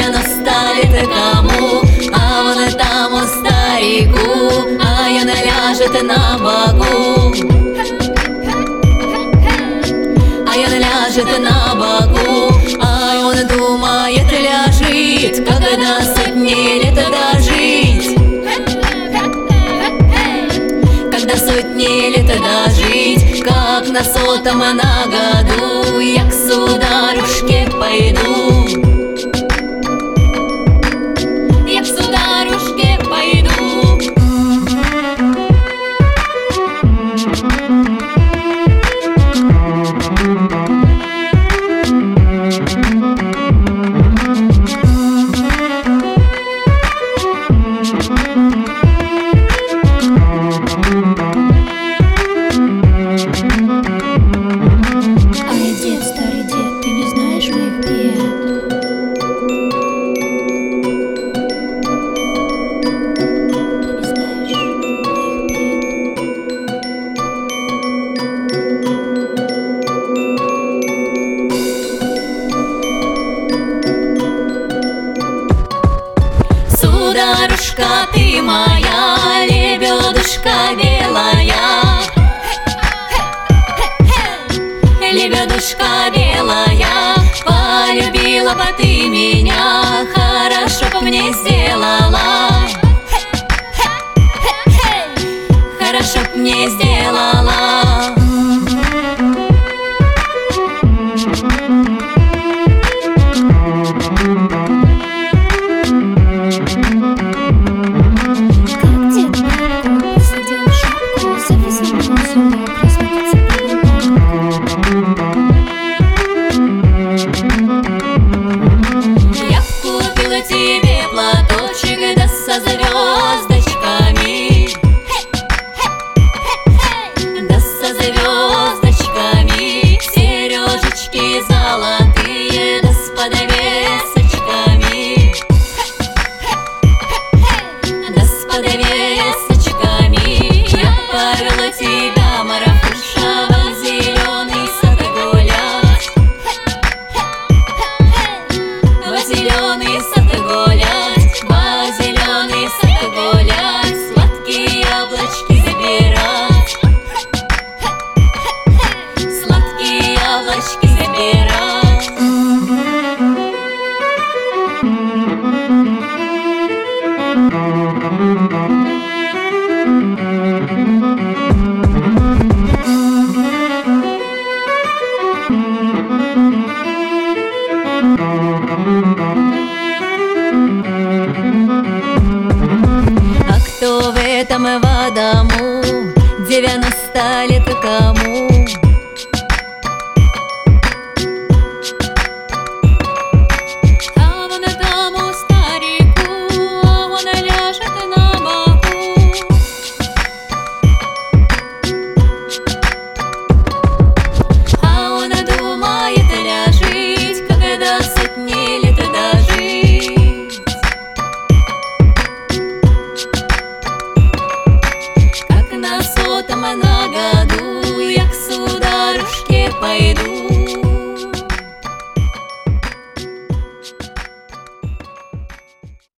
90 лет кому, а вон тому старику, а я ляжет на боку, а я ляжет на боку, а он думает, ляжет, когда сотни лет дожить, когда сотни лет дожить, как на 100-м на году я к сударушке пойду, я к сударушке пойду. Сударушка, ты моя лебедушка белая, лебедушка белая, полюбила бы ты меня, хорошо бы мне сделала, хорошо бы мне сделала. Тебе платочек, да со звездочками, да со звездочками, сережечки золотые, да с подвесочками, да с подвесочками. Я повела тебя, Марфуша, в зеленый сад гулять, в зеленый сад гулять, во зеленый сад гулять, сладкие яблочки забирать, сладкие яблочки забирать. А кто в этом дому 90 лет кому? А вон тому старику, а он ляжет на боку, а он думает ляжить, когда сотни лет дожить, как на 100-м на году